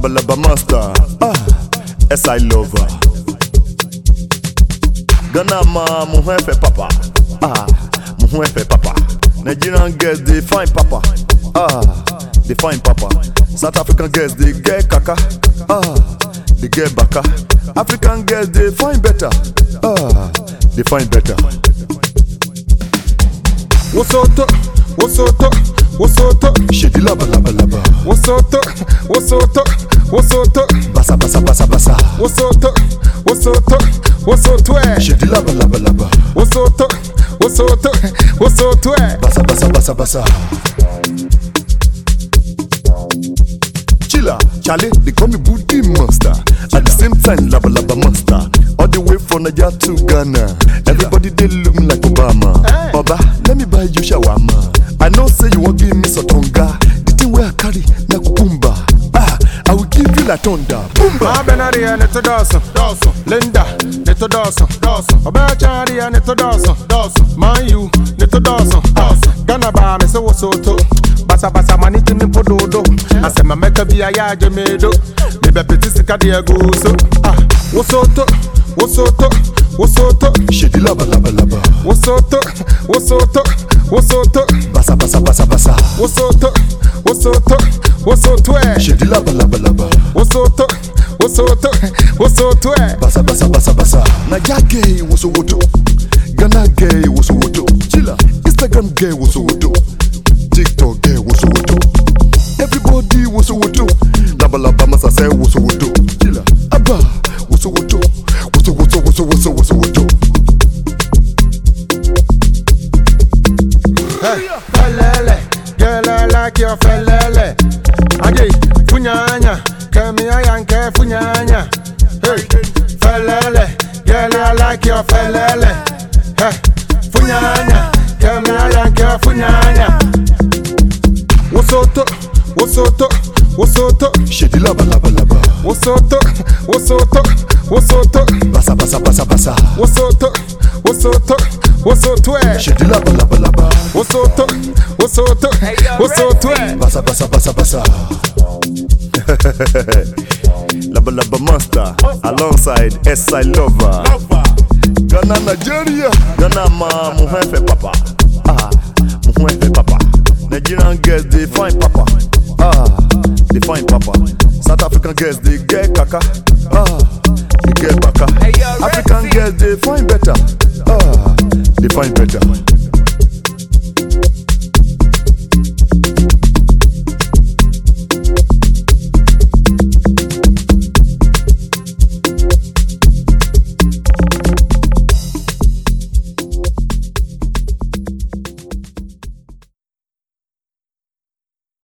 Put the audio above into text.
Laba Laba Master, SI Lover. Ghana ma muhefe papa, muhefe papa. Nigerian girls they fine papa, they fine papa. South African girls they get kaka, they get baka. African girls they fine better, they fine better. What's up? Shady Laba Laba Laba. What's up? Basa basa basa basa. What's up? Shady Laba Laba Laba. What's up? Basa basa basa basa. Chilla, Charlie, they call me Booty Monster. At the same time, Laba Laba Monster. All the way from Nigeria to Ghana. Everybody they look me like Obama. Baba, let me buy you shawarma. I know say you won't give me sotonga. The thing where I carry na kukumba. I will give you la tonda. Boomba. Ma benaria neto Dawson. Linda neto Dawson. Obacharia neto Dawson. Man you neto Dawson. Ghana ba me se wosoto. Basa basa maniti mi pododo. Ase ma meka bi aya jemedo. Me be petit sika de aguso. Wosoto. Shady Laba Laba Laba. Wosoto. Basa basa basa basa. Wosoto. Shady Laba Laba Laba. Wosoto. Basa basa basa basa. Naija gay wosowoto. Ghana gay wosowoto. Chilla. Instagram gay wosowoto. TikTok gay wosowoto. Everybody wosowoto. Laba Laba Master say wosowoto. Chilla. Abba wosowoto. Wosowoto. Hey, felele, girl I like your felele. Agi, funyanya, kemi ayanke funyanya. Hey, felele, girl I like your felele. Hey, funyanya, kemi ayanke funyanya. Wosoto. Shady Laba Laba Laba. Wosoto. Basa basa basa basa. Wosoto. Shady Laba Laba Laba. Wosoto. Basa basa basa basa. Laba Laba Master alongside SI Lover. Ghana Nigeria. Ghana ma muhefe papa. Muhefe papa. Nigerian girls they fine papa. They fine papa. South African girls they get kaka. They get baka. African girls they fine better. They fine better.